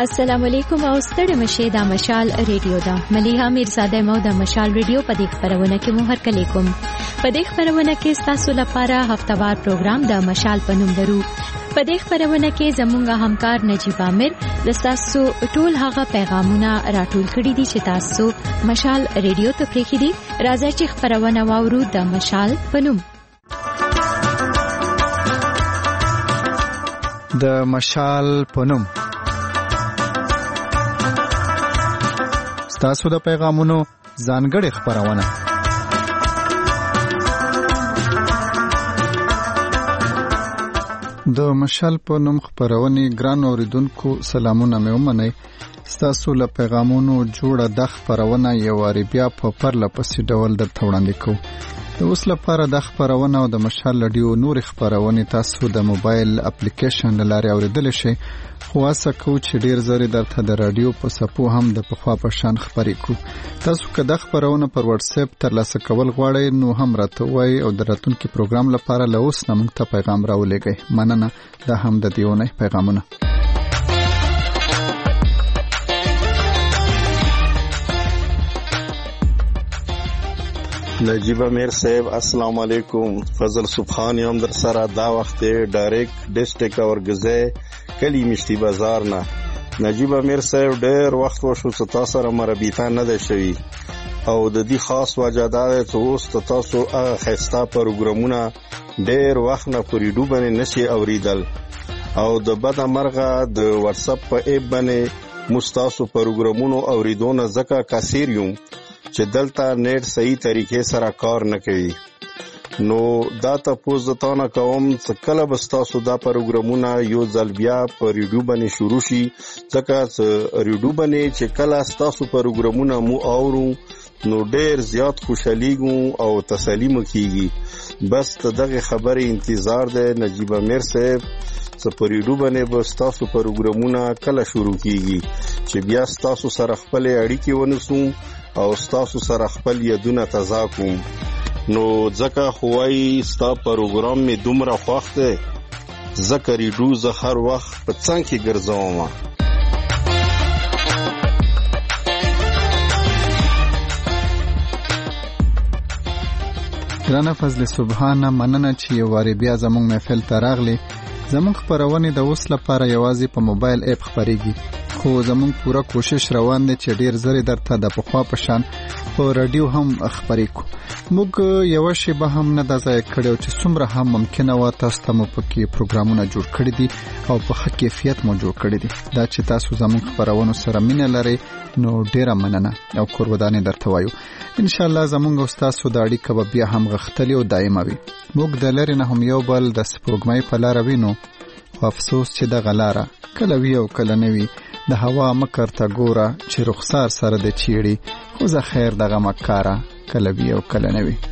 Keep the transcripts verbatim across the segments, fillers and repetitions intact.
السلام علیکم او ستړي مشه د مشال ریډیو دا مليحه میرزاده مو د مشال ریډیو په دې خبرونه کې مو هر کله کوم په دې خبرونه کې تاسو لپاره هفتوار پروګرام د مشال په نوم درو په دې خبرونه کې زمونږه همکار نجیب عامر د تاسو ټول هغه پیغامونه راټول کړي دي چې تاسو مشال ریډیو ته پریخي دي راځي چې خبرونه واورو د مشال په نوم د مشال په نوم تاسو د پیغامونو ځانګړې خبرونه د مشال په نوم خبرونه ګران اوریدونکو سلامونه مې ومنئ تاسو له پیغامونو جوړه د خبرونه یو واری بیا په پرله پسې ډول درته وړاندې کوم د اوس لپاره د خبرونه او د مشال رادیو نور خبرونه تاسو د موبایل اپلیکیشن لارې اوریدل شئ خو اسه کو چې ډیر زری درته د رادیو په سپو هم د پخوا په شان خبرې کو تاسو که د خبرونه پر واتس اپ ترلاسه کول غواړئ نو هم راته وای او د راتلونکي پروګرام لپاره له اوس نه موږ ته پیغام راولېږئ مننه دا هم د دیونه پیغامونه نجیب امیر صاحب السلام علیکم فضل سبحان یم در سره دا وخت ډایرکټ ډسټریکټ اورګزه کلی مشتي بازار نه نجیب امیر صاحب ډېر وخت وشو چې تاسو سره مربیته نه ده شوی او د دې خاص وجه دا ده چې اوس تاسو هغه خسته پروګرامونه ډېر وخت نه پریډو باندې نشي اوریدل او د بد مرغه د واتس اپ په ایپ باندې مستاسو پروګرامونو اوریدونه زکه کثیر یم چې دلته نیټ صحیح طریقې سره کار نه کوي نو دا تاسو ته نه کوم چې کله به تاسو دا پروګرامونه یو ځل بیا په ریډیو باندې شروع شي ځکه چې ریډیو باندې چې کله تاسو پروګرامونه مو اورو نو ډېر زیات خوشاليږم او تسلی مو کیږي بس دغه خبره انتظار ده نجیب امیر صاحب چې په ریډیو باندې به تاسو پروګرامونه کله شروع کیږي چې بیا تاسو سره خپل اړیکې ونسو او تاسو سره خپل یادونه تازه کوم نو ځکه خوای ستا پروګرام می دومره خوښ ده ځکه ریډیو زه هر وخت په څنګ کې ګرځوم ګرانه فضل سبحانه مننه چې یو واری بیا زموږ محفل ته راغلی زموږ خبرونه د اوس لپاره یوازې په موبایل اپ خبريږي خو زموږ پوره کوشش روان دی چې ډیر زری درته د پخوا په شان په رادیو هم خبرې کو موږ یو شی به هم نه د ځای کړو چې څومره هم ممکنه و تاسو ته مو پکې پروګرامونه جوړ کړی دي او په ښه کیفیت مو جوړ کړی دي دا چې تاسو زموږ خبرونه سره مینه لرئ نو ډیره مننه او قرباني درته وایو ان شاء الله زموږ استاد سو د اړیکه به بیا هم غختلی او دایمه وي موږ د لری نه هم یو بل د سپوږمۍ په لار وینو خو افسوس چې د غلاره کله وی او کله نه وی د هوا مکر ته ګوره چې رخسار سره د چیړي خو زه خیر دغه مکاره کله وی او کله نه وی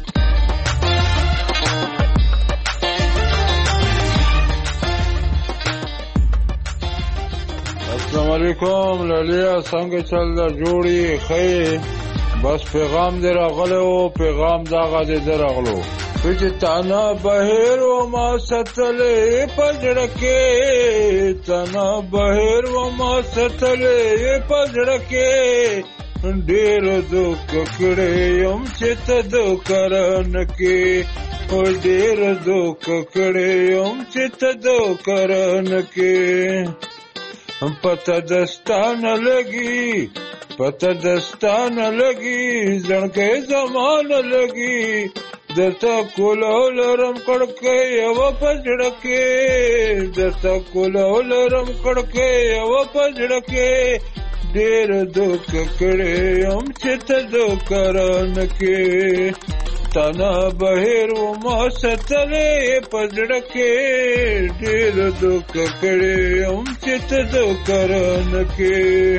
السلام علیکم لالیا څنګه چل دا جوړي خې بس پیغام دې راغلو پیغام دا غاده دې راغلو پچ تانا بهر و ما ستلې پجړکه تانا بهر و ما ستلې پجړکه ډېر دوک کړې يم چې ته دو کرن کې او ډېر دوک کړې يم چې ته دو کرن کې هم پته دستان لګي پته دستان لګي ځنکه زمان لګي دتا کولو لرم کڑکے یو پجڑکے دتا کولو لرم کڑکے یو پجڑکے دیر دوک کڑے ام چت دو کرنکے تنا بہر و ما ستلے پجڑکے دیر دوک کڑے ام چت دو کرنکے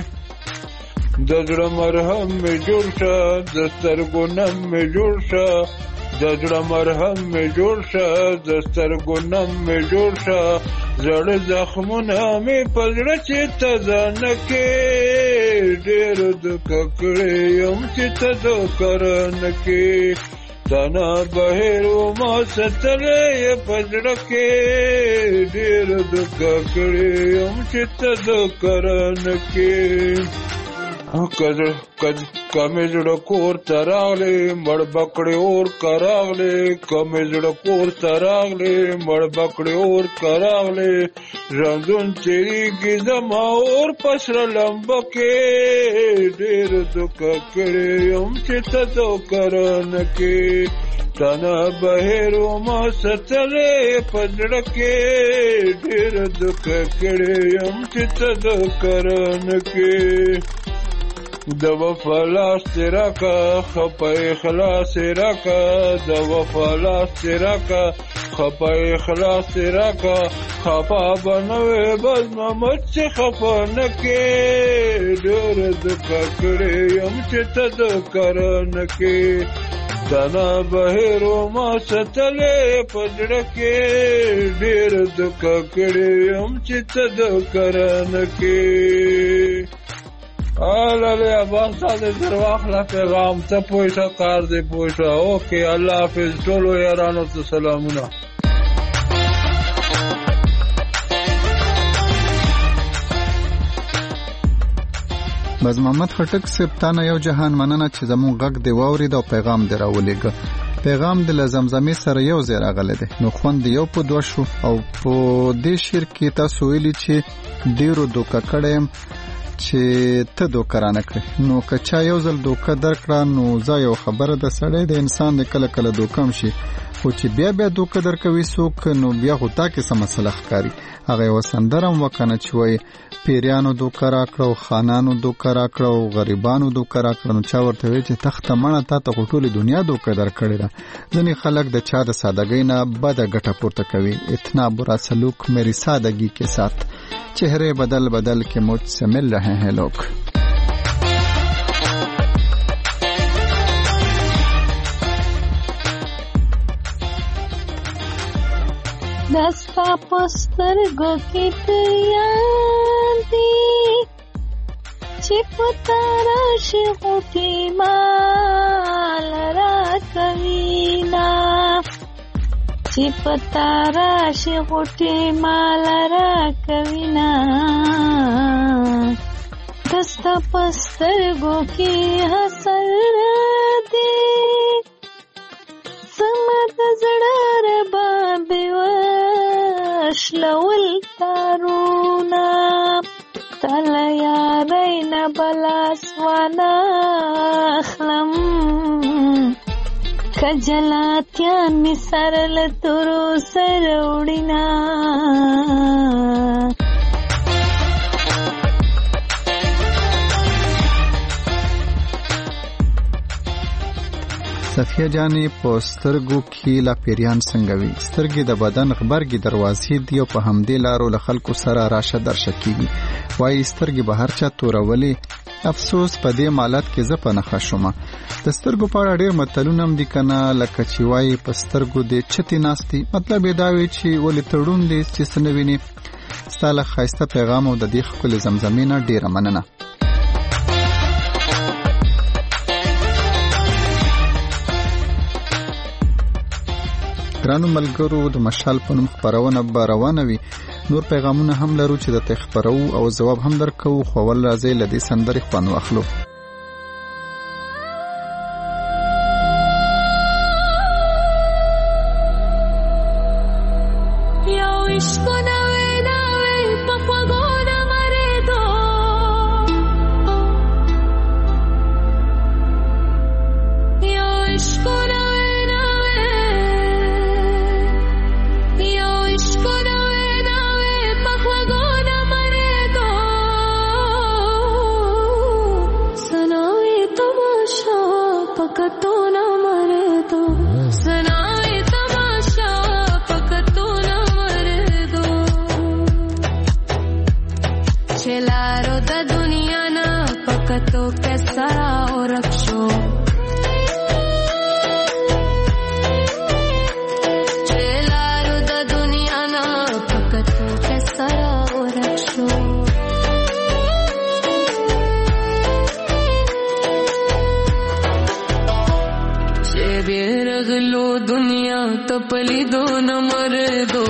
دزڑ مرہم میں جوڑشا دستر گنم میں جوڑشا دزړه مرهم می جوړ شه دستر ګنم می جوړ شه زړه زخمونه می پزړه چې تزانه کې ډېر د ککړې یم چې ته د کرن کې تانا بهر وما ستلې پزړه کې ډېر دک کړې یم چې ته ذکر نه کې کله کله کمې زړه کور ته راغلې مړ بکړې اور کراغلې کمې زړه کور ته راغلې مړ بکړې اور کراغلې رمضان تیریږي زما اور پسره لمبه کې ډېر دک کړې یم چې ته ذکر نه کې تانا بهر وما ستلې پزړه کې ډېر دک کړې یم چې ته ذکر نه کې د وفا لاس تیرا کا خپا اخلاص تیرا کا د وفا لاس تیرا کا خپا اخلاص تیرا کا خپا بنوے بز محمد چه خپا نکی ډېر دکا کړې یم چې ته ذکر نکی تانا بهر وما ستلې پزړه کې ډېر دکا کړې یم چې ته ذکر نکی آلالی عباس ساده در واخلا پیغام تا پویشا کار دی پویشا اوکی اللہ حافظ ټولو یارانو ته سلامونه باز محمد خټک صاحب تانه یو جهان مننه چې زموږ غږ دی واورید او پیغام دی راولېږه پیغام د لزمزمې سره یو ځای راغلی دی نو خوند یو په دوه شو او په دې شعر کې تاسو ویلي چې ډېرو دوکه کړی یم چې ته دوکه رانه کړې نو که چا یو ځل دوکه درکړه نو زه یو خبره د سړی د انسان د کله کله دوکه هم شي خو چې بیا بیا دوکه درکوي څوک نو بیا خو تا کې څه مسله ښکاري هغه یوه سندره هم وکنه چې وایي پیریانو دوکه راکړه او خانانو دوکه راکړه او غریبانو دوکه راکړه نو چا ورته وایي چې تخته مڼه تا ته خو ټولې دنیا دوکه درکړې ده ځینې خلک د چا د سادګۍ نه بده ګټه پورته کوي اتنا برا سلوک میری سادگی کے ساتھ چہرے بدل بدل کے مجھ سے مل رہے ہیں لوگ دستا پسترگو کی تیاندی چپتا راشی غوٹی مال را کوینا چپتا راشی غوٹی مال را کوینا دستا پسترگو کی حسر دی سمد زڑار بابی وشلول تارونا تلا یارین بلاسوانا اخلم کجلاتیان می سرل ترو سروڑینا صفیه جانې په سترګو کې لا پیریان څنګه وي سترګې د بدن غبرګې دروازې دي او په همدې لارو له خلکو سره راشه درشه کېږي وایي سترګې به هر چا تورولې افسوس په دې مالت کې زه په نښه شومه د سترګو په اړه ډېر متلونه هم دي که نه لکه چې وایي په سترګو دې چتې ناستې مطلب یې دا وي چې ولې تړون دی چې څه نه وینې ستا له ښایسته پیغام او د دې ښکلې زمزمې نه ډېره مننه ګرانو ملګرو د مشال په نوم خپرونه به روانه وي نور پیغامونه هم لرو چې درته خپرو او ځواب هم درکوو خو اول راځئ له دې سندرې خوند واخلو Better رغلو دنیا تپلی دو نمر دو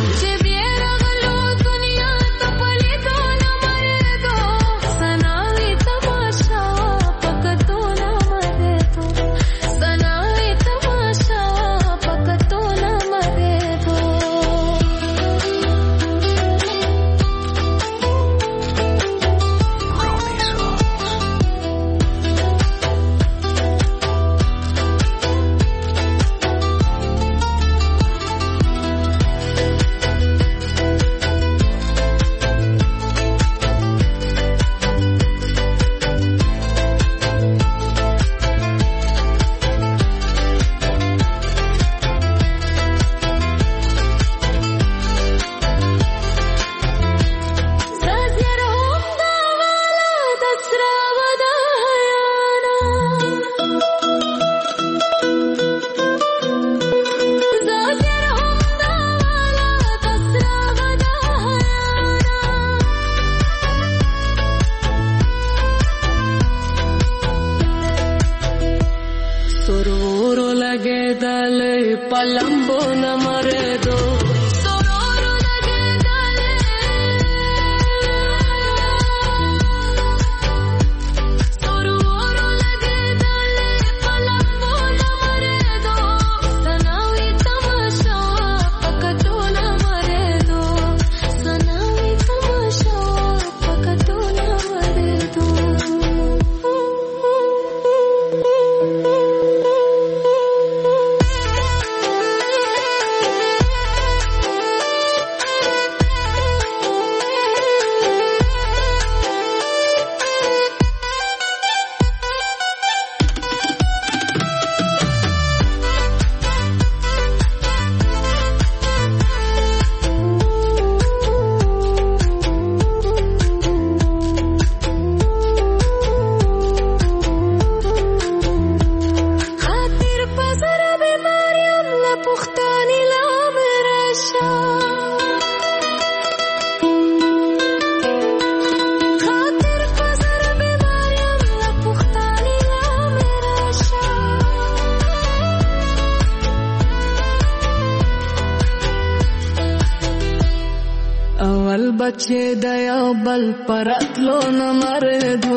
बच्चे दया बल परतलो न मरे दो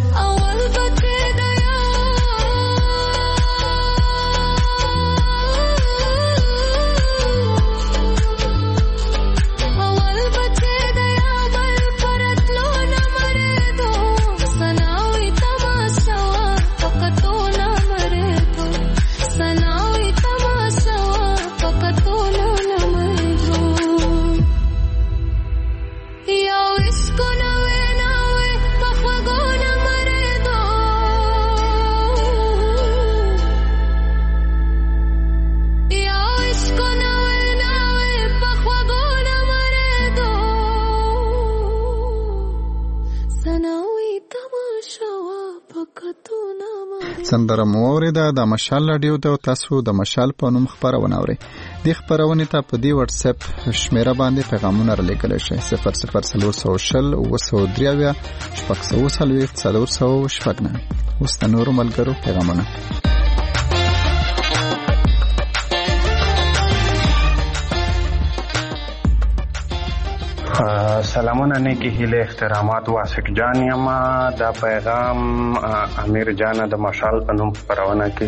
अवल बच्चे दया अवल बच्चे दया बल परतलो न मरे दो सनावी तमाशा पकतो न मरे दो सनावी तमाशा पकतो न मरे दो यो इसको नवे नवे पखगो न मरे दो यो इसको नवे नवे पखगो न मरे दो सनावी तमाशा पकतो न मरे سندره مو اوریده د مشال رادیو ته تاسو د مشال په نوم خبرونه اورئ د خبرونه ته په دی واتس اپ شمیره باندې پیغامونه را لیکل شي صفر صفر څلور سوه شل اوه سوه درې شپږ سوه څلوېښت څلور سوه شپږ نوي اوس د نورو ملګرو پیغامونه سلامونه نیکی هیله احترامات واسق جان یما دا پیغام امیر جان د مشال په نوم خبرونه کې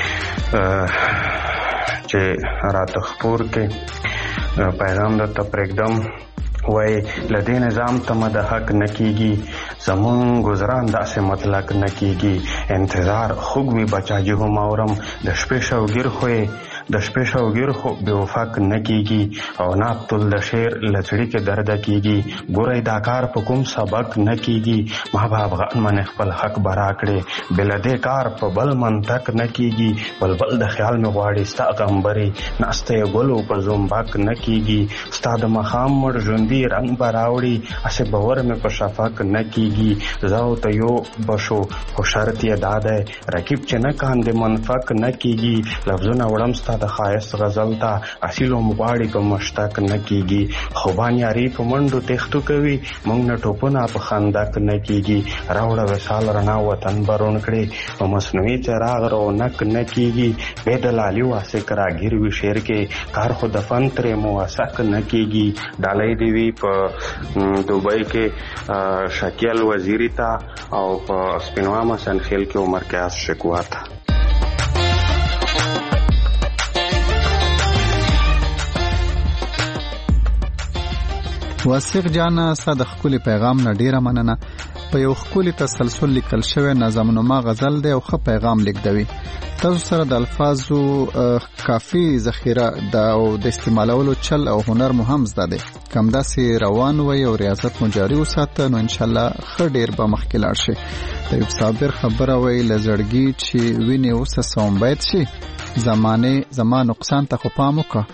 چې راته خپور کې پیغام د تپریکدم وای لدې نظام ته مد حق نکېږي زمون گزاران داسې مطلق نکېږي انتظار خوګوي بچا جو ماورم د شپې شوګیر خوې د شپې شوګیر خو به وفاق نکېږي او نابتل د شعر لچړي کې درد کېږي ګورې دا کار په کوم سبق نکېږي ما باب غن من خپل حق برا کړې بل دې کار په بل منطق نکېږي بلبل د خیال مې غواړي ستا غمبري ناسته ګلو په زومبک نکېږي ستا د مخام مړ ژوندۍ رنگ براوړي اسه باور مې په شفاق نکېږي زاو ته یو بشو خو شرط یې داده رکیب چې نه کاندې منفق نکېږي لفظونه وړم ستا تا د خایست غزل ته اصیل مغواړي په مشتاق نه کیږي خوبان یاري په منډو تختو کوي مونږ نه ټوپونه په خندق نه کیږي راوړه وسال رڼا وطن برون کړي په مصنوعي چراغ رونق نه کیږي بې دلالي واسه راګیر وي شعر کې کار خو د فن ترې موثق نه کیږي ډالۍ دی وی په دوبۍ کې شکیل وزیری تا او په سپینوامه سنخیل کې عمر قیاس شکوا تا. واسق جانا صادق کلی پیغام نه ډیره مننه. په یو خولي تسلسل لیکل شوی نظمنما غزل دی او ښه پیغام لیکدوي. تاسو سره د الفاظو کافي ذخیره د او د استعمالولو چل او هنر مو هم زده دی. کم داسې روان وي او ریاضت مو جاري وساته نو ان شاء الله ښه ډیر به مخکې لاړ شي. طيب صابر خبره وی لزړګي چې ویني اوس سوم باید شي زمانه زمان نقصان ته خو پام وکړه.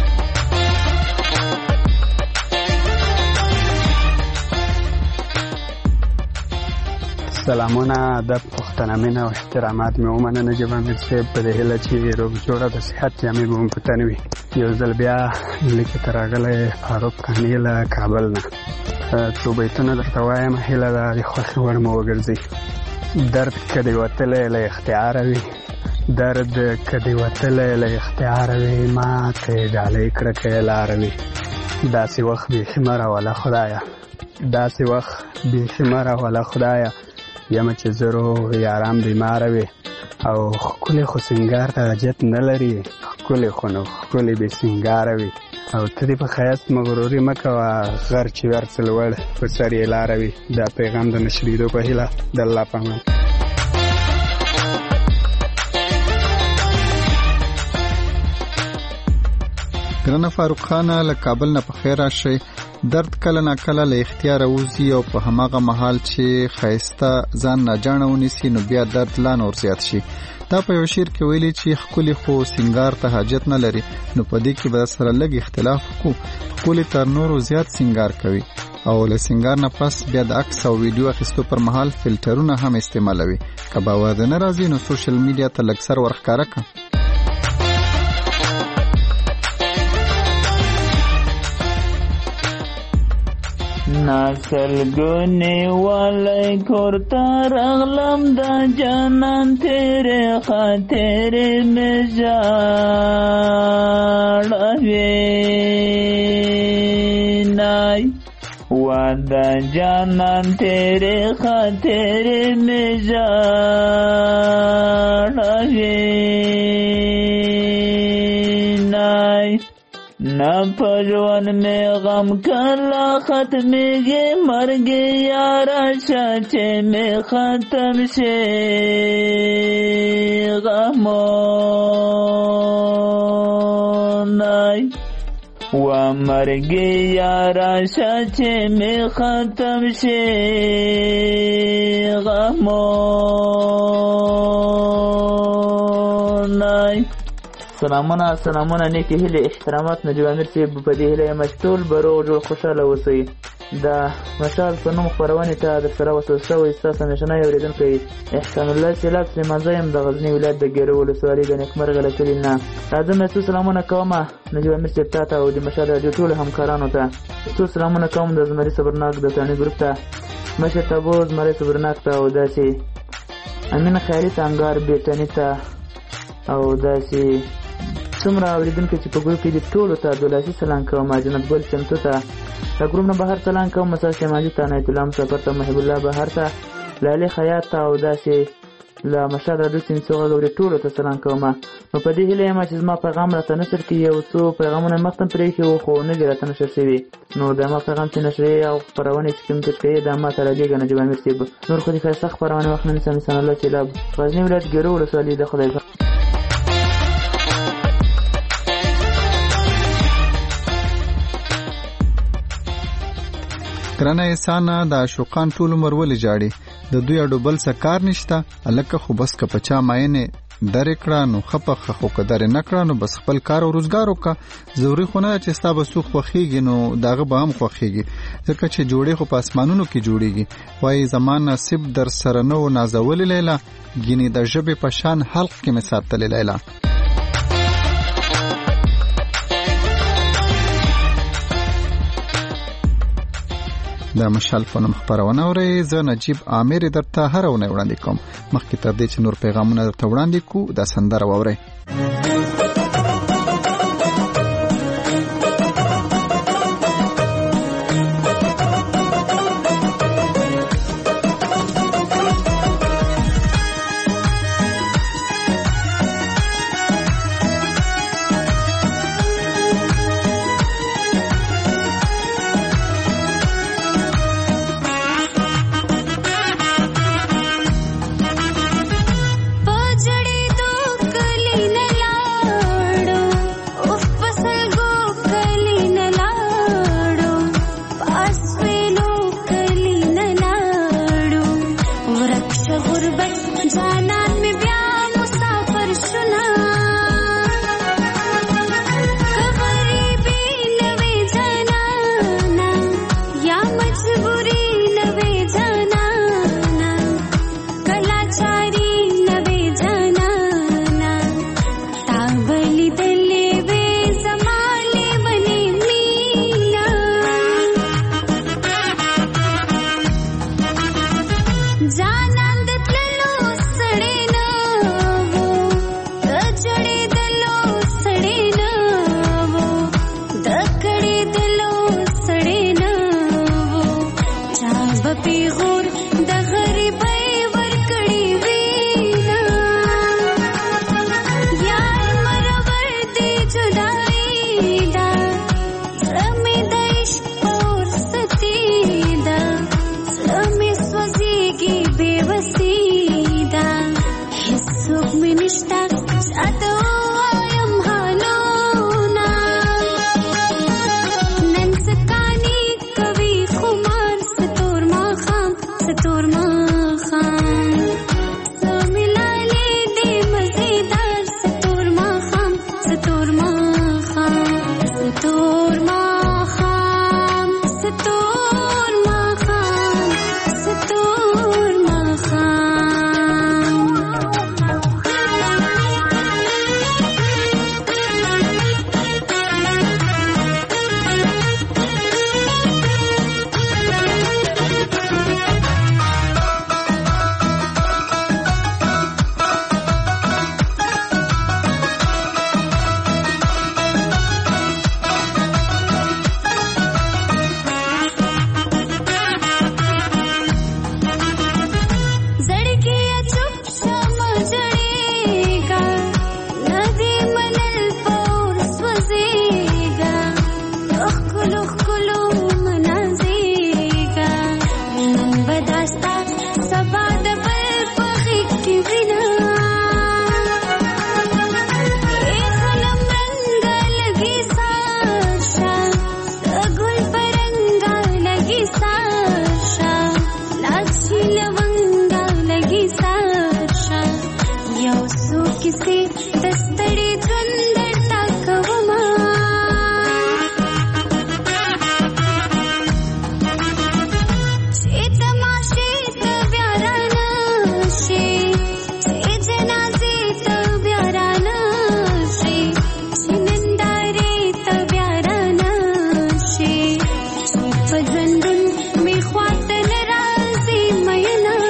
سلامونه ادب پښتنامین او احترامات مې ومننه جبا مې صاحب په دې هله چې روغ جوړه د صحت جامې به مو پتنوي. یو ځل بیا لیکه تراغله فاروق کانی له کابل نه څو بیتونه درته وایم هله د خوښي وړ مو وګرځي. درد کدی وتلی له اختیار وي درد کدی وتلی له اختیار وي ما ته ډالۍ کړه کې لار وي داسې وخت بیخي مره ولا خدایا داسې وخت بیخي مره ولا خدایا یم چې زرو یاران بیمار وي او ښکلې خو سینګار ته حاجت نه لري ښکلې خو نو ښکلې بې سینګاره وي او ته دې په ښایست مغروري مه کوه غر چې ورڅ لوړ په سر یې لاره وي. دا پیغام د نشریدو په هیله د الله په امان. ګرانه فاروق خانه له کابل نه په خیر راشئ. درد کله نا کله له اختیار وځي او په هماغه محل چې خایسته ځان نه جاڼه ونیسي نو بیا درد لا نور زیات شي. دا په یو شعر کې ویلي چې ښکلي خو سینګار ته حاجت نه لري نو په دې کې به سره لږ اختلاف وکړو. ښکلي تر نورو زیات سینګار کوي او له سینګار نه پس بیا د عکس او ویډیو اخیستو پر مهال فلټرونه هم استعمالوي. که باور نه راځي نو سوشل میډیا ته لږ سر ورښکاره کړه. ناسلگونی والی کرتا رغلم دا جانان تیرے خاطر مجاڑ وینائی ودا جانان تیرے خاطر مجاڑ وینائی نہ پروان میں غم کلا ختمی گے مر گے یارا شاچے میں ختم سے غمونائی و مر گے یارا شاچے میں ختم سے غمونائی. سلامونه سلامونه نیکی هیله احترامات نجیب امیر صاحب په دې هیله یم چې ټول به روغ جوړ خوشحاله اوسئ. د مشال په نوم خپرونې ته در سره وصل شوی ستاسو همېشنی اورېدونکی احسان الله سیلاب سلیمانزی یم د غزني ولایت د ګیرو ولسوالۍ د نیکمرغه له کلي نه. راځم څو سلامونه کوم نجیب امیر صاحب ته او د مشال راډیو ټولو همکارانو ته. څو سلامونه کوم د زمري صبرناک د تڼۍ ګروپ ته مشر تابو زمري صبرناک ته او داسې امین خیالي سانګار بیټني ته او داسې څومره اوریدونکو چې په ګروپ کې دي ټولو ته عبدالعزیز سلام کوم. جنت ګل چمتو ته د ګروپ نه بهر سلام کوم. مساج شمالي ته عنایت الله مسافر ته محب الله بهر ته لالي خیاط ته او داسې له مشهد راډیو سیمڅو غږوري ټولو ته سلام کوم. نو په دې هیله یم چې زما پیغام راته نشر کړي. یو څو پیغامونه مخته پرې کې وو خو نه دي راته نشر شوي نو د ما پیغام چې نشرې او خپرونې چې کوم څه کوي دا ما ته رالیږه نجیب امیر صاحب. نور خو دې ښایسته خپرونې وخت نه نیسم. انسان الله سیلاب غزني ولایت ګیرو ولسوالۍ د خدای ګرانه انسانه د عاشقان ټول عمر ولې جاړي د دوی اډو بل څه کار نشته الکه خو بس که پچا ماینه درې کړه نو خپه خو که درې نه کړه نو بس خپل کار او روزګار وکړه. ضروري خو نه چې ستا به څوک خوښېږي نو دغه به هم خوښېږي ځکه چې جوړې خو په اسمانونو کې جوړېږي. وایي زما نصیب در سره نه و نازولې لیلا ګینې د ژبې په شان حلق کې مې ساتلې لیلا. د مشال په نوم خپرونه اورئ. زه نجیب عامر درته هر اونۍ وړاندې کوم. مخکې تر دې چې نور پیغامونه درته وړاندې کو دا سندره واورئ.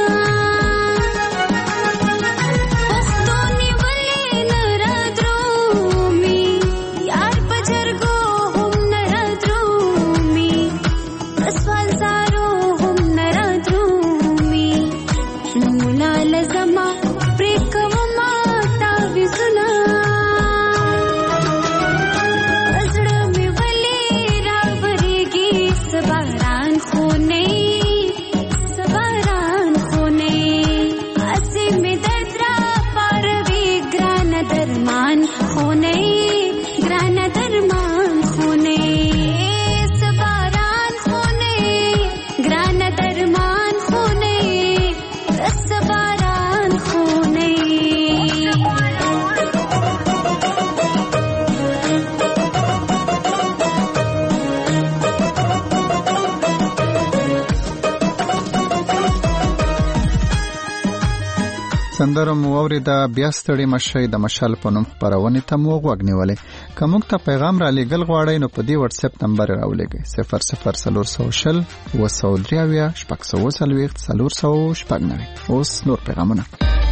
پښتون ولې نه را درو سندره مو اورېده، بیا ستړي مشئ د مشال په نوم خپرونې ته مو غوږ نیولی. که موږ ته پیغام را لیږل غواړئ نو په دې وټساپ نمبر راولېږئ صفر صفر څلور سوه شل اوه سوه درې اویا شپږ سوه اووه څلوېښت څلور سوه شپږ نوي. اوس نور پیغامونه.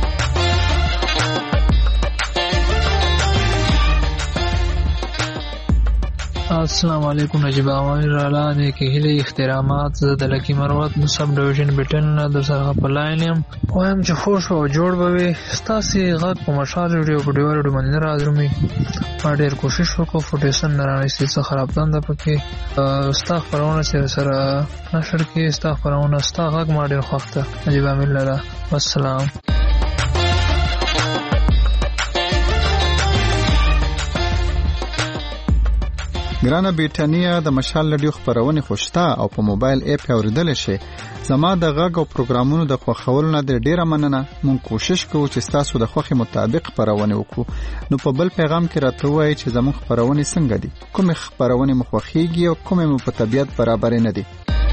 السلام علیکم. نجیب احمد رالا د کهیله احترامات زه د لکی مروت نو سب ډیویژن بټن در سره په لاین یم. وایم چې خوش او جوړ به وي ستاسې غږ په مشال ریډیو په ډیوال ډیو باندې راځرومي. ما ډېر کوشش وکړو فوټیسن نه رانیستي څه خراب دنده پکې ستا خپرونه سره سره نشر کې ستا خپرونه ستا غږ ما ډېر خوښ ده. نجیب احمد رالا والسلام. ګرانه بریټانیا د مشال رادیو خپرونې خوشته او په موبایل اپ یې اوریدلی شئ. زما د غږ او پروګرامونو د خوښولو نه ډېره مننه. مونږ کوشش کوو چې ستاسو د خوښې مطابق خپرونې وکړو. نو په بل پیغام کې راته ووایئ چې زموږ خپرونې څنګه دي، کومې خپرونې مو خوښېږي او کومې مو په طبیعت برابرې نه دي.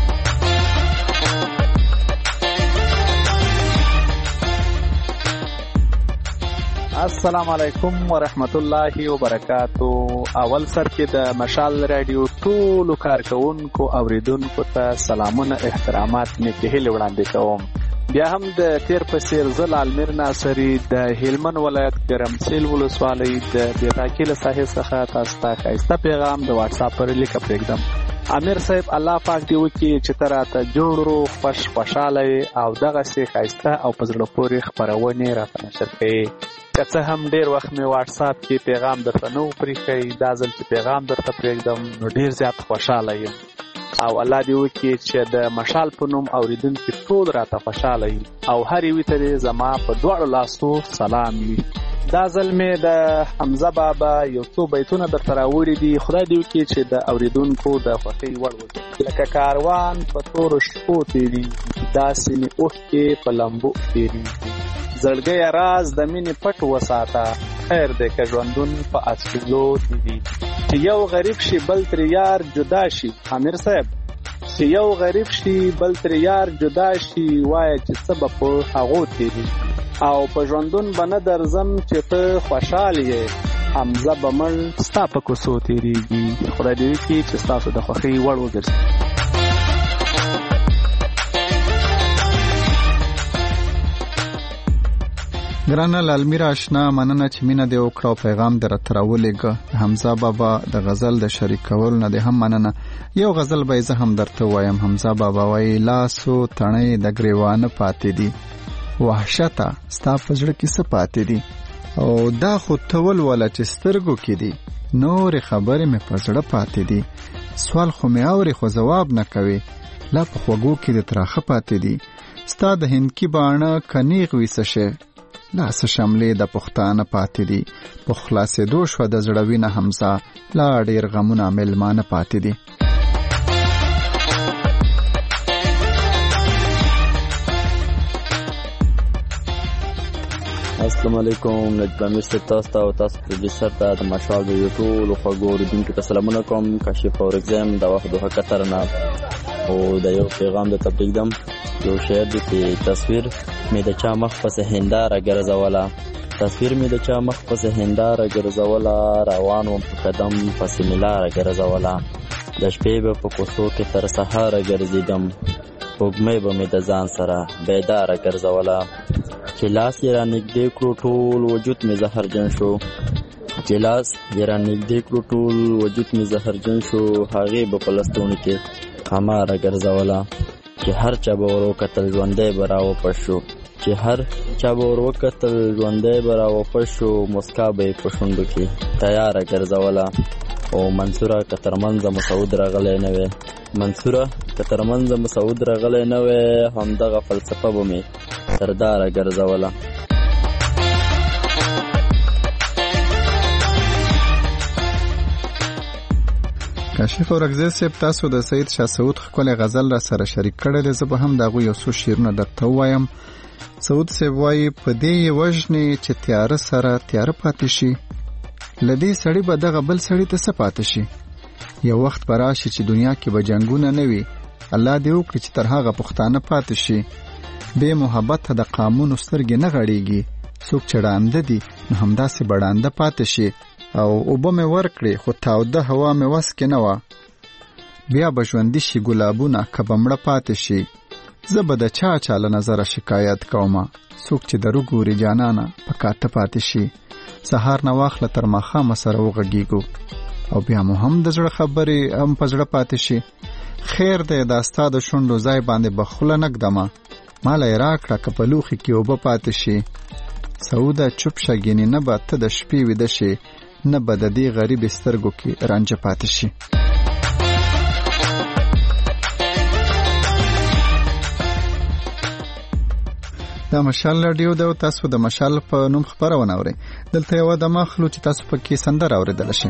السلام علیکم ورحمت الله وبرکاتو. اول سر کې د مشال رادیو ټولو کارکونکو اوریدونکو ته سلامونه احترامات نیکې هیلې وړاندې کوم. بیا هم د تیر په څیر زه لالمیر ناصري د هلمند ولایت ګرمسیل ولسوالۍ د بیتاکي له ساحې څخه تاسو ته ښایسته پیغام د واټساپ پر لیکه پرېږدم. امیر صاحب الله پاک دې وکړي چې ته راته جوړ روغ خوش خوشحاله او دغسې ښایسته او په زړه پورې خپرونې راته نشر کړې. که څه هم ډېر وخت مې واټساپ کې پیغام درته نه و پرېښی، دا ځل چې پیغام درته پرېږدم نو ډېر زیات خوشحاله یم او الله دې وکړي چې د مشال په نوم اورېدونکي ټول راته خوشحاله وي او هر یوې ته دې زما په دواړو لاسو سلام وي. دا ځل مې د حمزه بابا یو څو بیتونه درته راوړي دي. خدای دې وکړي چې د اورېدونکو د خوښۍ وړ وګرځي. لکه کاروان په تورو شپو تېرېږي، داسې مې اوښکې په لمبو تېرېږي. زړګیه راز د مینې پټ وساته، خیر دی که ژوندون په اسویلو تېرېږي. چې یو غریب شي بل ترې یار جدا شي. امیر صاحب چې یو غریب شي بل ترې یار جدا شي، وایه چې څه به په هغو تېرېږي. او په ژوندون به نه درځم چې ته خوشحال یې، حمزه به مړ ستا په کوڅو تېرېږي. خدای دې وکړي چې ستاسو د خوښۍ وړ وګرځي. ګرانه لالمیر آشنا مننه چې مینه دې وکړه او پیغام دې راته راولېږه. حمزه بابا د غزل د شریکولو نه دې هم مننه. یو غزل به زه هم درته وایم. حمزه بابا وایي لاسو تڼۍ د ګریوانه پاتې دي، وحشته ستا په زړه کې څه پاتې دي، او دا خو ته ولوله چې سترګو کې دي، نورې خبرې مې په زړه پاتې دي. سوال خو مې اورې خو ځواب نه کوې، لا په خوږو کې د تراخه پاتې دي. ستا د هندکي باڼه که نیغ وي څه شی، لا څه شملې د پښتانه پاتې دي. په خلاصېدو شوه د زړه وینه حمزه، لا ډېر غمونه مېلمانه پاتې دي. السلام علیکم. نجیب امیر صاحب تاسو ته او تاسو پروډیوسر ته د مشال رادیو ټولو خوږو اورېدونکو ته سلامونه کوم. کاشف اورګزیم د وخت دوه قطر نه او د یو پیغام د تبلیغ یو شعر دی چې تصویر مې د چا مخ پسې هنداره ګرځوله، تصویر مې د چا مخ پسې هنداره ګرځوله، روان وم په قدم پسې مې لاره ګرځوله، د شپې به په کوڅو کې تر سهاره ګرځېدم، سپوږمۍ به مې د ځان سره بیداره ګرځوله، چې لاس یې رانږدې کړو ټول وجود مې زهرجن شو، چې لاس یې رانږدې کړو ټول وجود مې زهرجن شو، هغې به په لستوڼي کې خماره ګرځوله، چې هر چا به ور وکتل ژوندی به راوپش شو، چې هر چا به ور وکتل ژوندی به راوپش شو، مسکا به یې په شونډو کې تیاره ګرځوله. او منصوره که تر منځه مسعود راغلی نه وی، منصوره که تر منځه مسعود راغلی نه وی، همدغه فلسفه به مې سرداره ګرځوله. کاشف اورګزی صاحب تاسو د سید شاه سعود ښکلی غزل را سره شریک کړی دی. زه به هم د هغوی یو څو شعرونه درته ووایم. سعود صاحب وایي په دې یې وژنې چې تیاره سره تیاره پاتې شي، له دې سړي به دغه بل سړي ته څه پاتې شي. یو وخت به راشي چې دنیا کې به جنګونه نه وي، الله دې وکړي چې تر هغه پښتانه پاتې شي. بې محبته د قامونو سترګې نه غړېږي، څوک چې ړانده دي نو همداسې به ړانده پاتې شي او اوبه مې ورکړې خو تاوده هوا مې وس کې نه وه. بیا به ژوندي شي ګلابونه که به مړه پاتې شي. زه به د چا چا له نظره شکایت کومه، څوک چې در وګوري جانانه په کاته پاتې شي. سهار نه واخله تر ماښامه سره وغږیږو او بیا مو هم د زړه خبرې هم په زړه پاتې شي. خیر دی دا ستا د شونډو ځای باندې به خوله نه ږدمه، ماله یې راکړه که په لوښي کې اوبه پاتې شي. سعوده چوپ شه ګینې نه به ته د شپې ویده شي، نه به د دې غریبې سترګو کې رانجه پاتې شي. دا مشال راډیو ده او تاسو د مشال په نوم خبرونه اورئ. دلته یوه دمه اخلو چې تاسو پکې سندره اورېدلی شئ.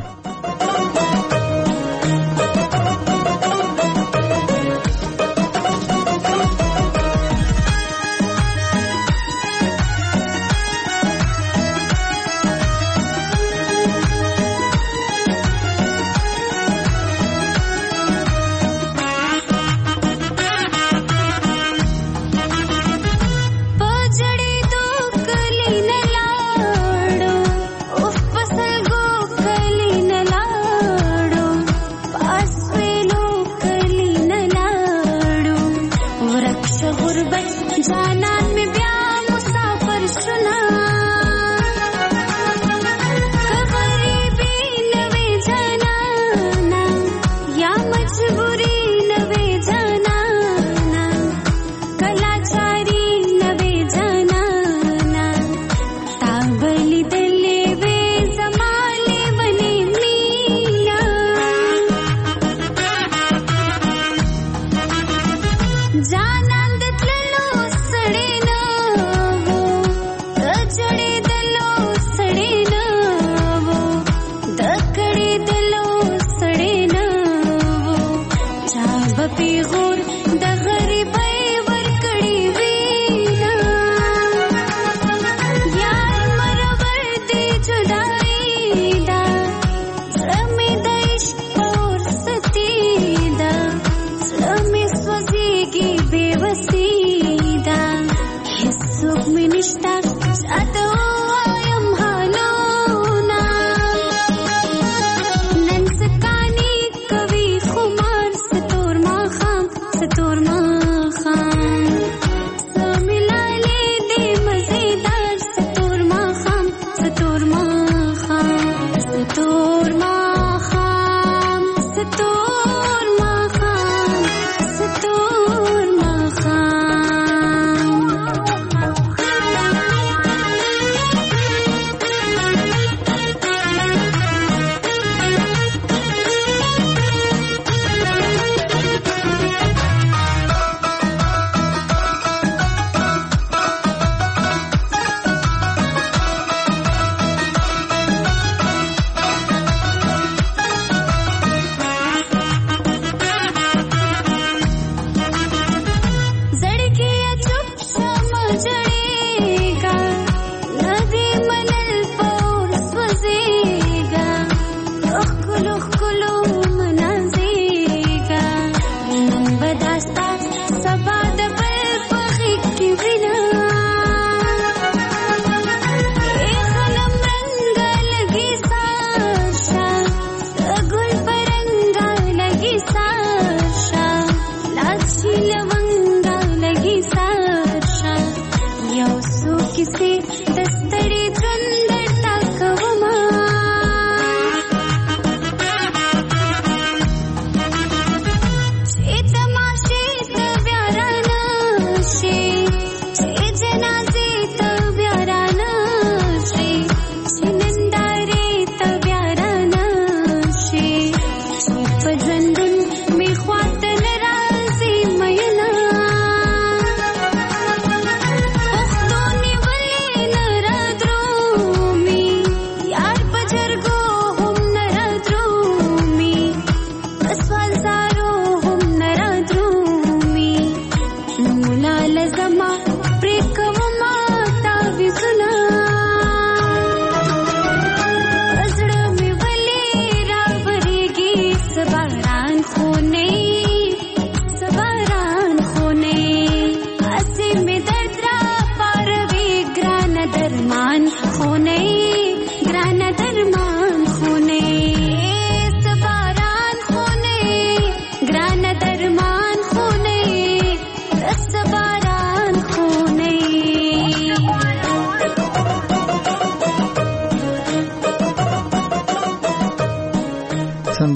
यार मरवर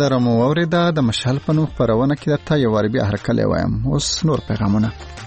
سندره مو اوریده د مشال په نوم خپرونه کې درته یو وار بیا هرکلی وایم. اوس نور پیغامونه.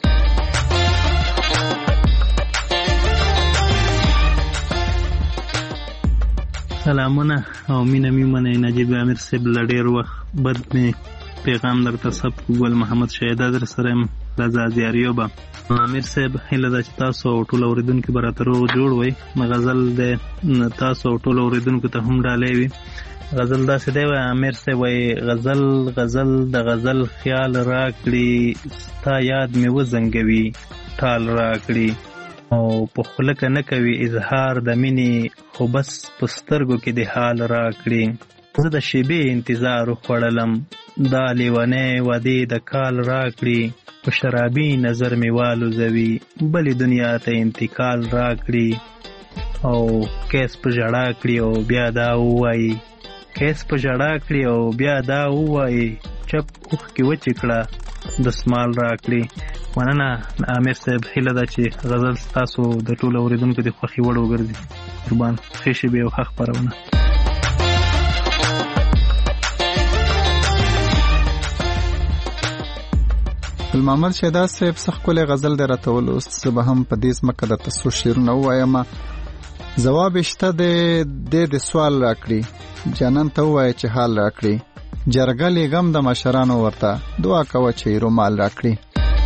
سلامونه او مینه می منئ نجیب امیر صاحب له ډېر وخت بد مې پیغام درته ثبت کړو. ګل محمد شهیده در سره یم له زازیاریوبه. امیر صاحب هیله ده چې تاسو او ټول اورېدونکي به راته روغ جوړ وئ. غزل د تاسو او ټول اورېدونکو ته هم ډالۍ وي. غزل داسې دی وایي امیر صاحب وایي غزل غزل د غزل خیال راکړي ستا یاد مې وزنګوي ټال راکړي او په خوله که نه کوي اظهار د مینې خو بس په سترګو کې د حال راکړي. زه د شیبې انتظار وخوړلم دا لیونی وعدې د کال راکړي په شرابي نظر مې والوزوي بلې دنیا ته انتقال راکړي او کیس په ژړا کړي او بیا دا ووایي کیس په ژړا کړي او بیا دا ووایي چپ اوښکې وچې کړه دسمال راکړي. مننه امیر صاحب. هیله ده چې غزل ستاسو د ټولو اورېدونکو د خوښې وړ وګرځي. قربان ښې شېبې او ښه خپرونه. ګلمحمد شهیده صاحب څه ښکلی غزل دی راته ولوست. زه به هم په دې ځمکه درته څو شعرونه ووایم. ځواب یې شته دی دې د سوال راکړي جانان ته ووایه چې حال راکړي جرګه لیږم د مشرانو ورته دعا کوه چې رومال راکړي.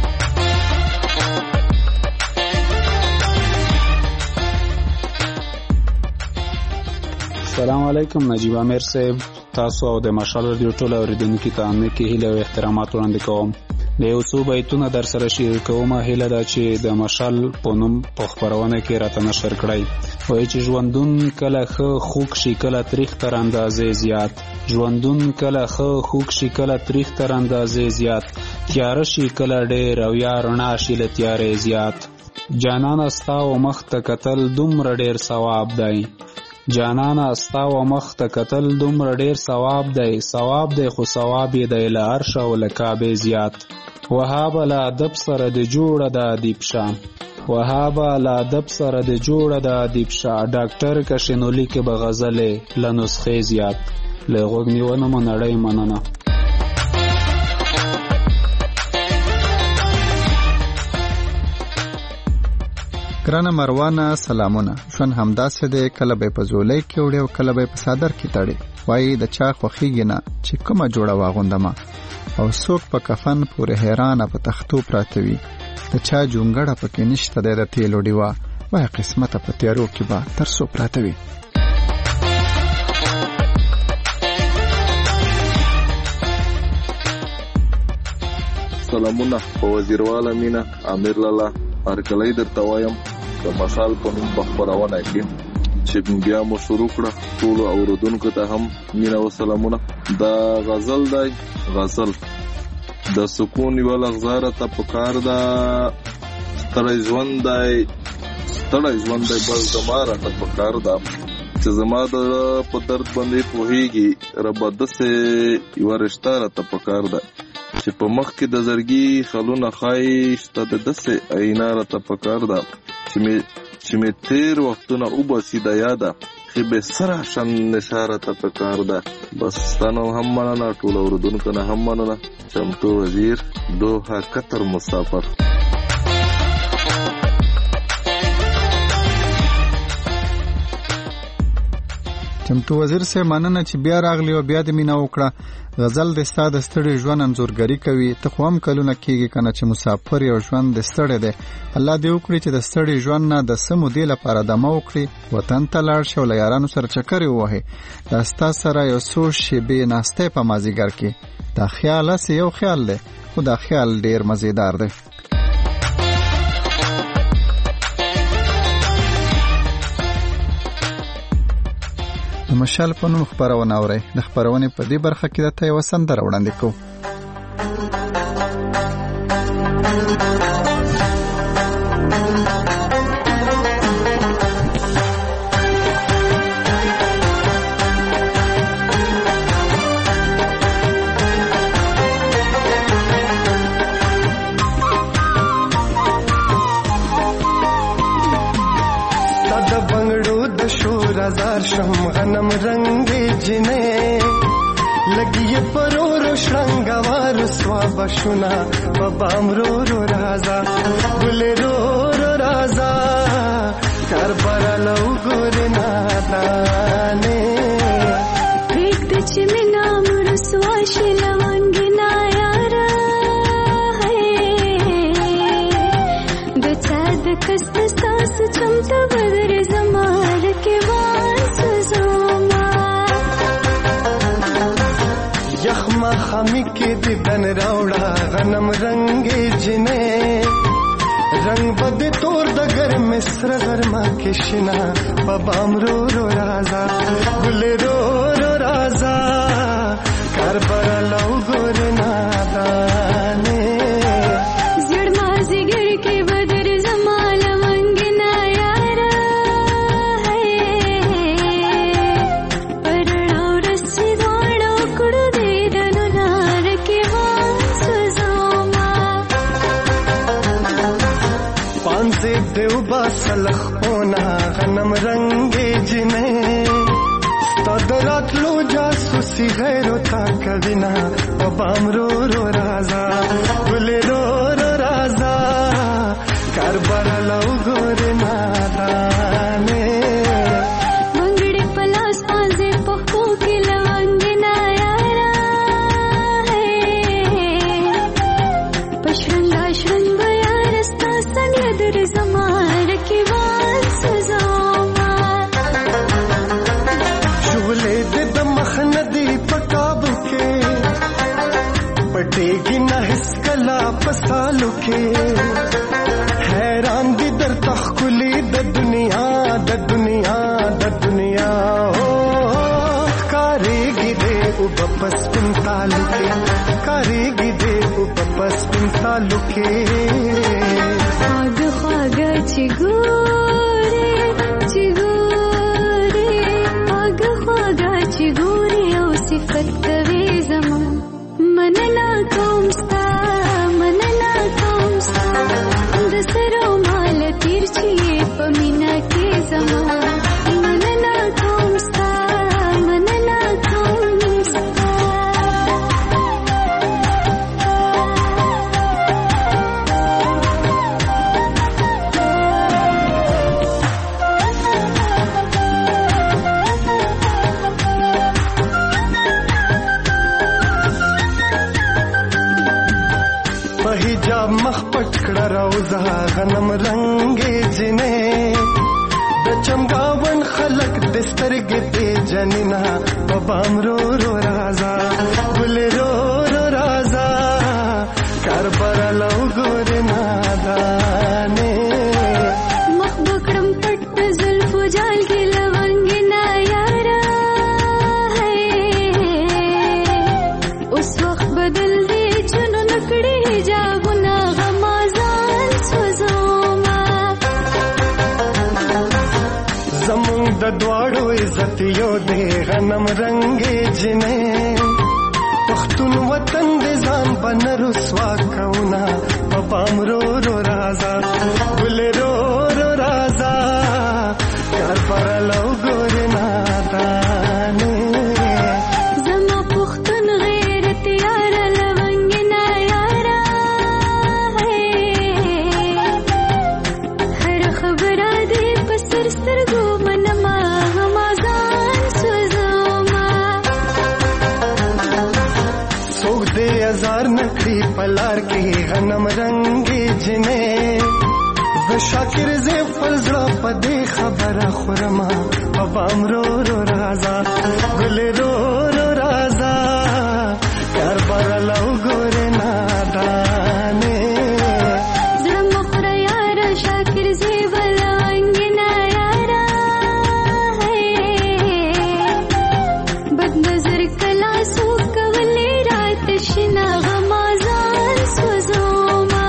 السلام علیکم نجیب امیر صاحب. تاسو او د مشال رادیو ټول اوریدونکو ته نیکې هیلې او احترامات وړاندې کوم. د یو څو بیتونه در سره شریک کوم. هیله ده چې د مشال په نوم په خپرونه کې راته نشر کړئ. وایي چې ژوندون کله ښه خوږ شي کله تریخ تر اندازې زیات. ژوندون کله ښه خوږ شي کله تریخ تر اندازې زیات. تیاره شي کله ډېر او یا رڼا شي له تیارې زیات. جانانه ستا و مخ ته کتل دومره ډېر ثواب دی. جانانه ستا و مخ ته کتل دومره ډېر ثواب دی. ثواب دی خو ثواب یې دی له عرش او له کعبې زیات. وهابه له ادب سره د جوړه د ادیب شاه. وهابه له ادب سره د جوړه د ادیب شاه. ډاکټر کشنولی کې به غزلې له نسخې زیات. له غوږ نیونه مو نړۍ مننه. ګرانه مروانه سلامونه. ژوند همداسې دی کله به په زولۍ کې وړي او کله به په صادر کې تړي. وایي د چا خوښیږي نه چې کومه جوړه واغوندمه او څوک په کفن پورې حیرانه په تختو پراته وي. د چا جونګړه پکې نشته دی د تیلو ډیوه. وایي قسمته په تیارو کې به تر څو پراته وي. سلامونه په وزیرواله مینه امیر لاله هرکلی درته وایم د مشال په نوم په خپرونه کې چې بیا مو شروع کړه. ټولو اورېدونکو ته هم مینه او سلامونه. دا غزل دی غزل د سکون یوه لغزاره ته پکار ده. ستړی ژوند دی ستړی ژوند دی بس زما راته پکار ده چې زما د په درد باندې پوهېږي ربه داسې یوه رشته راته پکار ده چې په مخ کې د زړګي خلونه ښایي شته د داسې آینه راته پکار ده چې مې چې مې تېر وختونه وباسي د یاده ښې بې سره شن نشه راته پکار ده. بس ستا نه هم مننه ټولو اورېدونکو نه هم مننه. چمتو وزیر دوحه قطر مسافر. چمتو وزیر سه مننه چې بیا راغلی او بیا د مینا وکړه. غزل د ستا د ستړي ژوند انځورګري کوي. ته خو هم کلونه کېږي کنه چې مسافر یو ژوند د ستړی دی. الله دې وکړي چې د ستړي ژوند نه د څه مودې لپاره دمه وکړي وطن ته لاړ شي او له یارانو سره چکرې ووهې. دا ستا سره یو څو شېبې ناستې په مازدیګر کې. دا خیال هسې یو خیال دی خو دا خیال ډېر مزیدار دی. د مشال په نوم خپرونه اورئ. د خپرونې په دې برخه کې درته یوه سندره وړاندې کوو. شم غنم رنگ جنے لګي پرورو شرنګوار سوا بشونا ببام رو رو رازا ګل رو رو رازا کربر لو ګور نادانه پریک د چې مینا مرسوا شلوانګنا یارا د چا د کست ساس چمتا بدر زمار کې وانس زما یخما خمی کې د دن راوړه غنم رنگې جنې رنگ بد تور د ګرم سر غرما کې شنا بابام رو رو رازا ګل رو رو رازا کربر لو ګور نادانه زړ ما زګر کې بدر زمال منګنا یارا پرړو رسې واړو کړو دې دنو نار کې وانس زما پانځه دیو باسلخ پونا غنم رنگې جنې ستادرات لو جاسوسي غیرو تا کوینا بابام رو رو رازا ګل رو رو رازا کربر لو ګور نادانه منګړې پلاس پانځه پخو کې لوانګنا یارا پښرنګا شرنګ یار ستا څنګه در زمار کې وانس زما شولې د مخ ندی پکاب کې پټېږي نه هیڅ کلا پسالو کې حیران دي در تخکلی د دنیا د دنیا د دنیا او کاریږي دې او بپس پن تالو کې کاریږي دې او بپس پن تالو کې خواږه خواږه چې ګورې چې ګورې خواږه خواږه چې ګورې او صفت کوي زما مننه کوم ستا مننه کوم ستا د سرو مال تیر چې په مینا کې زما مننه کوم ستا مننه کوم ستا په حجاب مخ پټ کړه روزه غنم رنگې جنې د چمګاون خلق د سترګې دې جنینا بابام رو رو رازا ګل رو رو رازا کربر لو ګور نادانه مخ بکړم پټ زلفو جال کې لونګنا یارا اوس وخت بدل دی چونو نکړي حجابونه غمازان سوزوما زمون د دواړو عزت یو دی غنم رنگې جنې پښتون وطن دې ځان بن رسوا کونا بابام رو رو رازا ګل رو رو رازا کربر لو ګور نادانه زما پښتون غیرت یار لونګنا یارا هر خبره دې په سر سترګو منما غمازان سوزوما څوک دې هزار نکړي پلار کې غنم رنگې جنې د شاکر زې فلزړه په دې خبره خورما بابام رو رو رازا ګل رو رو رازا کربر لو ګور نادانه زړه مخره یار شاکر زی ولونګنا یارا بد نظر کلا سو کولې رات شنا غمازان سوزوما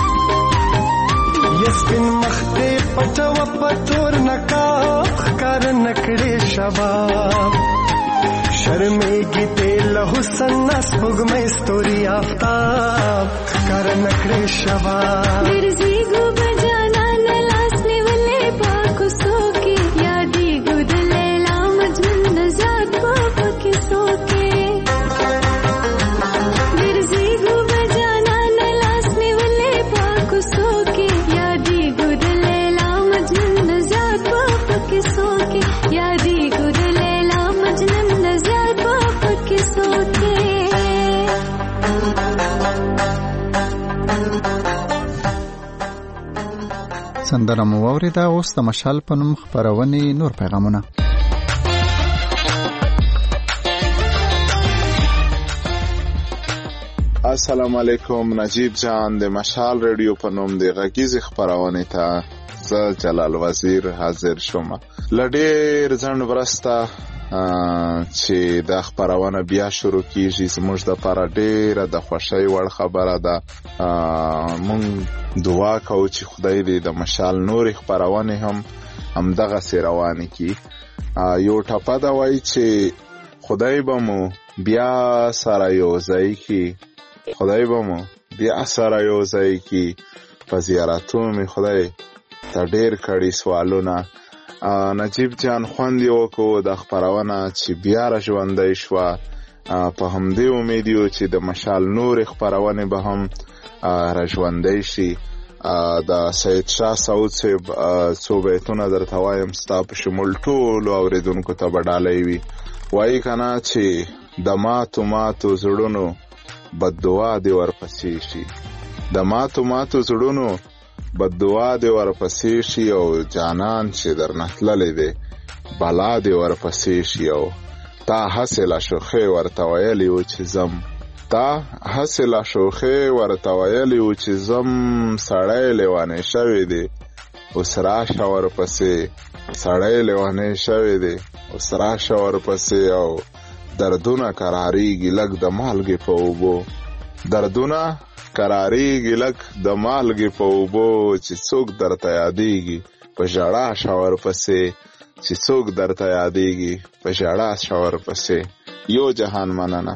یسپن مخته پټو پتور نقاب کار نکړې شباب شرمېږي ته له حسن نس پګمې ستوري آفتاب کار نکړې شباب ګرځي ګو بجانا لاس نیولې پاکو سوکي یادې ګو د لیلا مجنون زاد په پکې سوکي یادی ګور لیلا مجنون نزاد په کیسو کې سندره مو واورېده. اوس د مشال په نوم خپرونې نور پیغامونه. السلام علیکم. نجیب جان د مشال رادیو په نوم د غږیزې خپرونې ته زه جلال وزیر حاضر شوم. لډیر ځنډ ورسته چې دا خپرونه بیا شروع کیږي زموږ د لپاره ډیره د خوښۍ وړ خبره ده. مونږ دعا کوو چې خدای دې د مشال نورې خپرونې هم همدغسې روانې کړي. یو ټپه ده وایي چې خدای به مو بیا سره یوځای کړي، خدای به مو بیا سره یوځای کړي. په زیارتونو مې خدای ته ډیر کړي سوالونه. نجیب جان خوند یې وکړو د خپرونه چې بیا را ژوندی شوه. په همدې امید یو چې د مشال نورې خپرونې به هم را ژوندی شي. د سید شاه سعود صاحب څو بیتونه درته وایم ستا په شمول ټولو اورېدونکو ته به ډالۍ وي. وایي که نه چې د ماتو ماتو زړونو بددعا دې ورپسې شي، د ماتو ماتو زړونو بددعا دې ورپسې شي، او جانان چې درنه تللی دی بلا دې ورپسې شي. او تا هسې لا شوخۍ ورته ویلي و چې ځم، تا هسې لا شوخۍ ورته ویلي و چې ځم، سړی لیونی شوی دی اوس راشه ورپسې، سړی لیونی شوی دی اوس راشه ورپسې. او دردونه قراریږي لږ د مالګې په اوبو، دردونه قراریږي لږ د مالګې په اوبو، چې څوک درته یادیږي په ژړا شه ورپسې، چې څوک درته یادیږي په ژړا شه ورپسې. یو جهان مننه.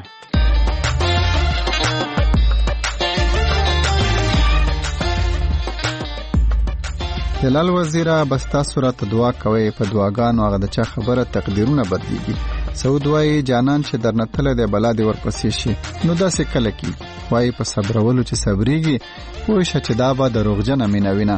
هلال وزیره بس تاسو راته دعا کوئ، په دعاګانو هغه د چا خبره تقدیرونه بدلیږي. سعود وایي جانان چې درنه تللی دی بلا دې ورپسې شي. نو داسې کله کېږي؟ وایي په صبرولو چې صبریږي پوه شه چې دا به دروغجنه مینه وینه.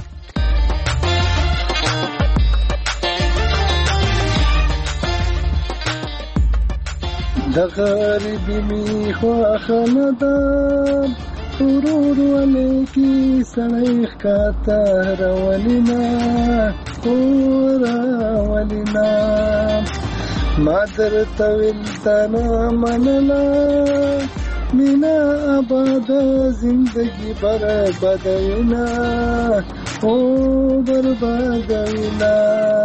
د غریبي می خواخه نه ده ورور ولیکي سړی ښکاته راولینه خو راولینه ما درته ویل تا نه منله مینا آباده زندگی بربادوینه او بربادوینه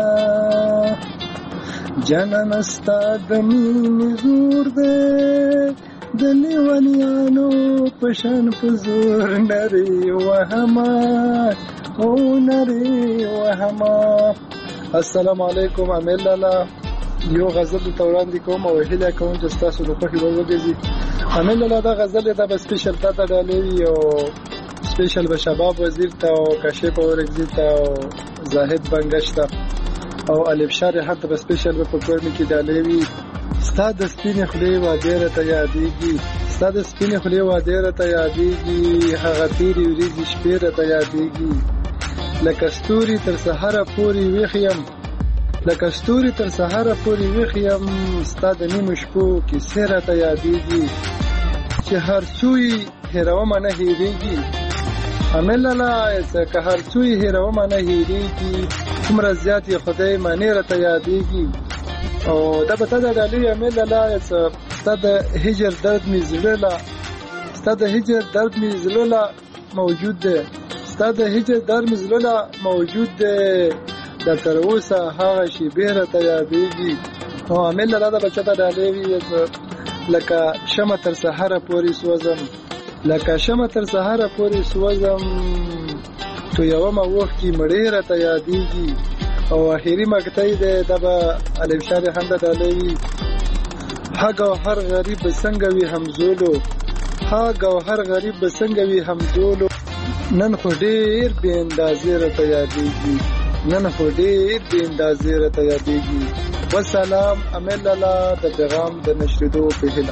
جانان ستا د مینې زور دی د لیونیانو په شان په زور نری وهمه او نری وهمه. السلام علیکم. امیل لالا یو غزل ته وړاندې کوم او هیله کوم چې ستاسو د خوښې وړ وګرځي. امیل لالا دا غزل دا به سپیشل تا ته ډالۍ وي او سپیشل به شباب وزیر ته او کاشف اورګزي ته او زاهد بنګش ته او الف شار هر ته سپیشل په پروګرام کې ډالۍ وي. ستا د سپینې خولې وعدې راته یادېږي، ستا د سپینې خولې وعدې راته یادېږي، هغه تېرې ورځې شپې راته یادېږي. لکه ستوري تر سهاره پورې ویښ یم، لکه ستوري تر سهاره پورې ویښ یم، ستا د نیمو شپو کیسې راته یادېږي، چې هر څو یې هېرومه نه هېرېږي. امیل لالا که هر څو یې هېرومه نه هېرېږي، څومره زیات یې خدای معنی راته یادېږي. او دا به تا د ډالۍ امیل لالا ستا د هجر درد مې زړه لا ستا د هجر درد مې زړه لا موجود دی، ستا د هجر درد مې زړه لا موجود دی، دا تر اوسه هغه شېبې راته یادېږي. او امیل لالا دا به چاته ډالۍ وي لکه شمه تر سهاره پورې سوځم، لکه شمه تر سهاره پورې سوځم، تویومه اوښکې مړې راته یادېږي. او اخیری مقطعی ده دا به الف شار هم ده ډالۍ وي. ها ګوهر غریب به څنګه وي همزولو، ها ګوهر غریب به څنګه وي همزولو، نن خو ډېر بې اندازې راته یادېږي، نن خو ډېر بې اندازې راته یادېږي. والسلام. امیل لالا د پیغام د نشریدو په هیله.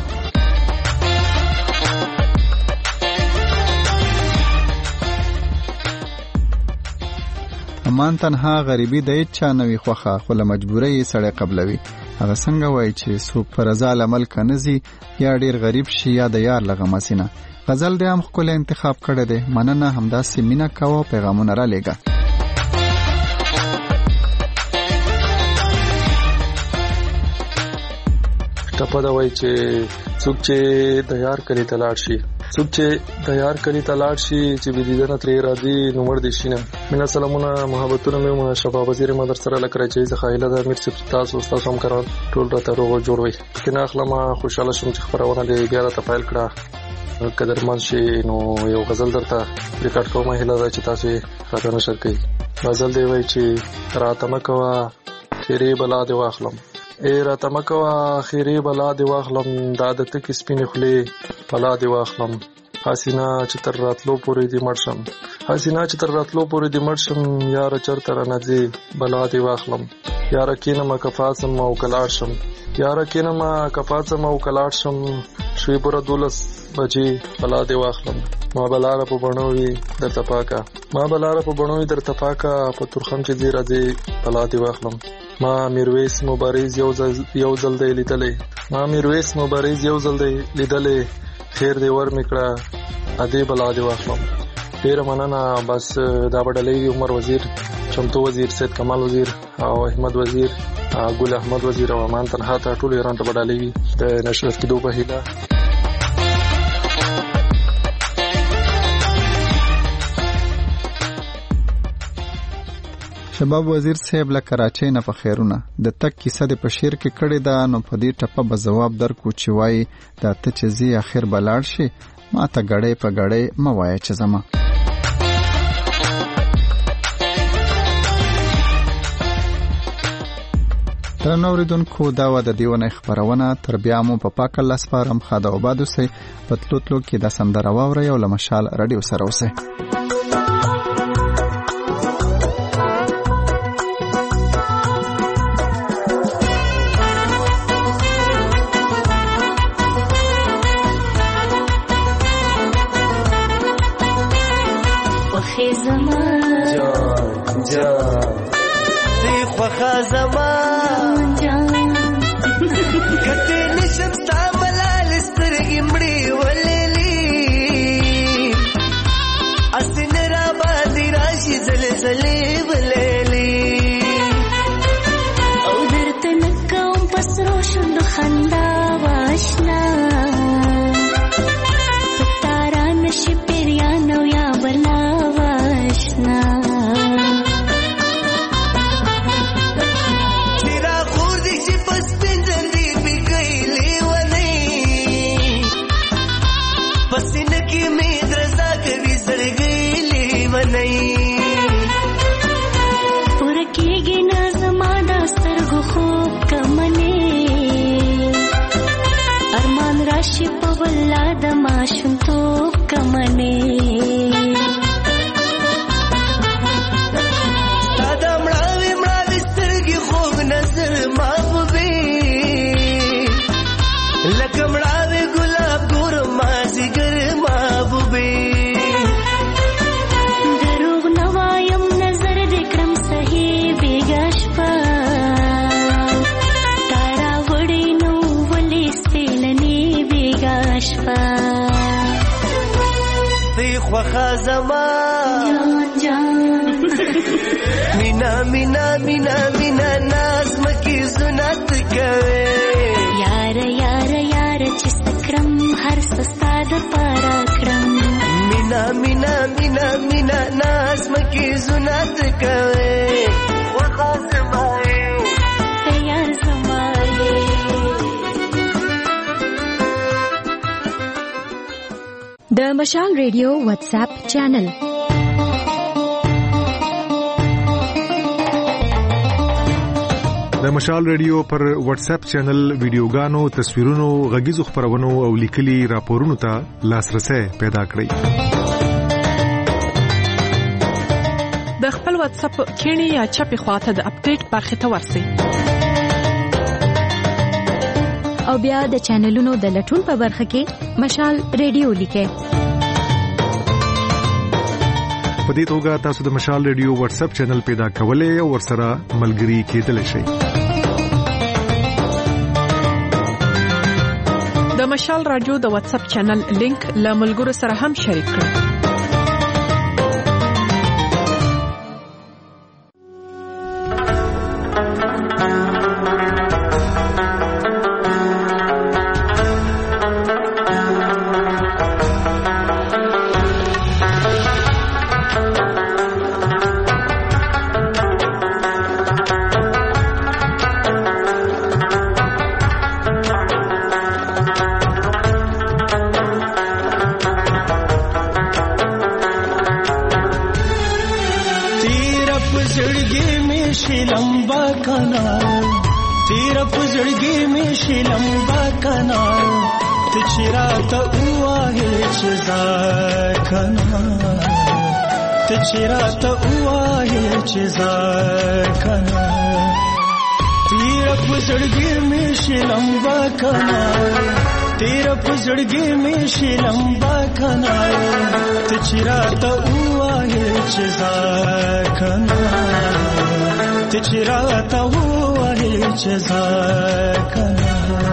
ګمان تنها غریبي د هیچا نه وي خوښه، خو له مجبورۍ یې سړی قبلوي. هغه څنګه وایي چې څوک په رضا له ملکه نه ځي، یا ډېر غریب شي یا د یار له غمه سینه. غزل دې هم ښکلی انتخاب کړی دی. مننه، همداسې مینه کوه، پیغامونه را لېږه. ټپه دا وایي چې څوک چې د یار کلي ته لاړ شي، څوک چې د یار کلي ته لاړ شي چې بې دیدنه ترې راځي نو مړ دې شي نه. مینه سلامونه، محبتونه مې شفا وزیر ما در سره لکه چې زه خایله ده میر صاحب تاسو تاسو هم کران ټول راته روغ جوړ وي. کنه اخلم خوشاله شوم چې خبرونه دې بیا راته فایل کړه. قدرمن شي نو یو غزل درته ریکارډ کوم، هیله ده چې تاسو راته نشر کړئ. غزل دی وایي چې راته مکوه خیرې بلا دې واخلم، اے راته مکوه خیرې بلا دې واخلم، دا د تکې سپینې خولې بلا دې واخلم. حسینا چې تر راتلو پورې دې مړ شم، حسینا چې تر راتلو پورې دې مړ شم، یاره چرته رانه ځې بلا دې واخلم. یاره کینمه که پاڅم او که لاړ شم، یاره کینمه که پاڅم او که لاړ شم، شوی پوره دولس بجې بلا دې واخلم. ما به لاره په بڼو وي درته پاکه، ما به لاره په بڼو وي درته پاکه، په تورخم چې ځې راځې بلا دې واخلم. ما میرویس مبارز یو ځل یو ځل دی لیدلی، ما میرویس مبارز یو ځل دی لیدلی، خیر دی ور میکړه ادې بلا دې واخلم. ډیره مننه. بس دا بدلې وی عمر وزیر، چمتو وزیر، سید کمال وزیر او احمد وزیر، ګل احمد وزیر او امان تنها ته ټول ایران ته بدلې وی د نشر کېدو په هیله. شباب وزیر صاحب له کراچۍ نه په خیرونه د تک کیسه د په شعر کې کړې ده، نو په دې ټپه به ځواب درکو چې وایي دا ته چې ځي اخر به لاړ شي، ما ته ګړۍ په ګړۍ مه وایه چې زما. درنو اوریدونکو، دا وه د دې ونې خپرونه. تر بیا مو په پاک الله سپارم. ښه د آباد اوسئ. په تلو تلو کې دا سندره واورئ او له مشال راډیو سره اوسئ. خوخا زمان جان کته نشم ستا ملال سترګې مړې ولېلې، اسن را باندې راشي زلزلې ولېلې، او درته نکوم پسرو شوند خندا واشنا، ستاره نشي پیریان او یا بلا واشنا. پورکیږي نه زما دا سترګو خوب کمنې، ارمان راشي په والله د ماشومتوب کمنې، تا د مړاوې مړاوې سترګې خوب نظر محبوبې، لکه مړاوې ګلاب ګور مازیګر محبوبې، خوخا زمان جان مینا مینا مینا مینا ناز مکی زنات کوي، یار یار یار چې سکرم هر سستا د پارا کرم، مینا مینا مینا مینا ناز مکی زنات کوي، خوخا زمان یار زمان. د مشال ریډیو واتس اپ چینل د مشال ریډیو پر واتس اپ چینل ویډیوګانو، تصویرونو، غږیزو خبرونو او لیکلي راپورونو ته لاسرسي پیدا کړئ. د خپل واتس اپ کینی یا چپی خواته د اپډیټ برخه ته ورسئ، او بیا د چینلونو د لټون په برخه کې مشال ریډیو لیکئ. په دې توګه تاسو د مشال ریډیو واتس اپ چینل پیدا کولای او ورسره ملګري کېدلی شئ. د مشال رادیو د واتس اپ چینل لینک له ملګرو سره هم شریک کړئ. چراته وایې چې ځکنا تیر پزړګي مې شلمبا کنا تیر پزړګي مې شلمبا کنا ته چراته وایې چې ځکنا ته چراته وایې چې ځکنا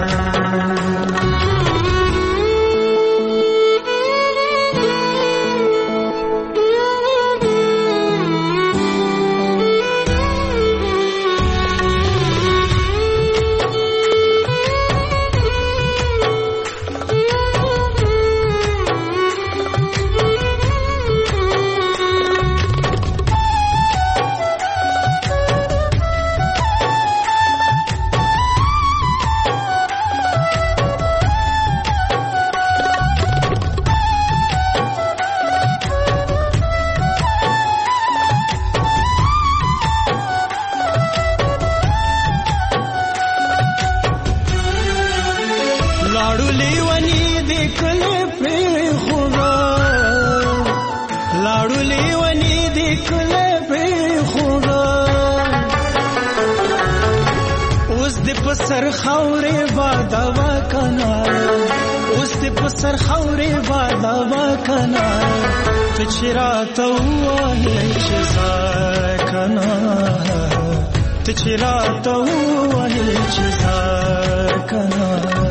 سر خورې بادوا کنا اوس دې په سر خورې بادوا کنا ته چراته وایې چې ځکنا ته چراته وایې چې ځکنا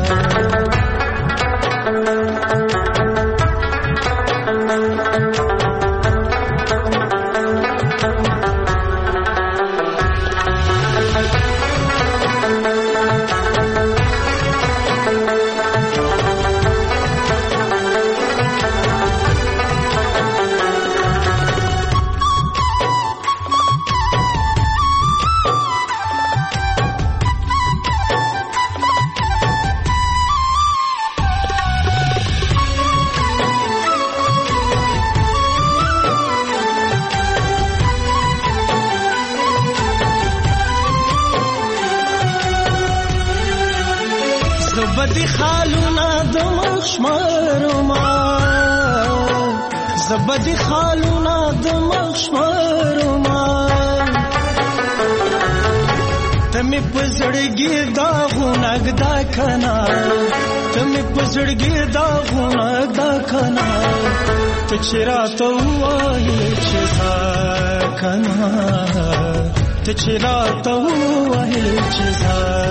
زبدي خالونا د مخشمرما زبدي خالونا د مخشمرما تمه پزړګي دا غونګ دا کنا تمه پزړګي دا غونګ دا کنا ته چراته وایې چې ځکنا ته چراته وایې چې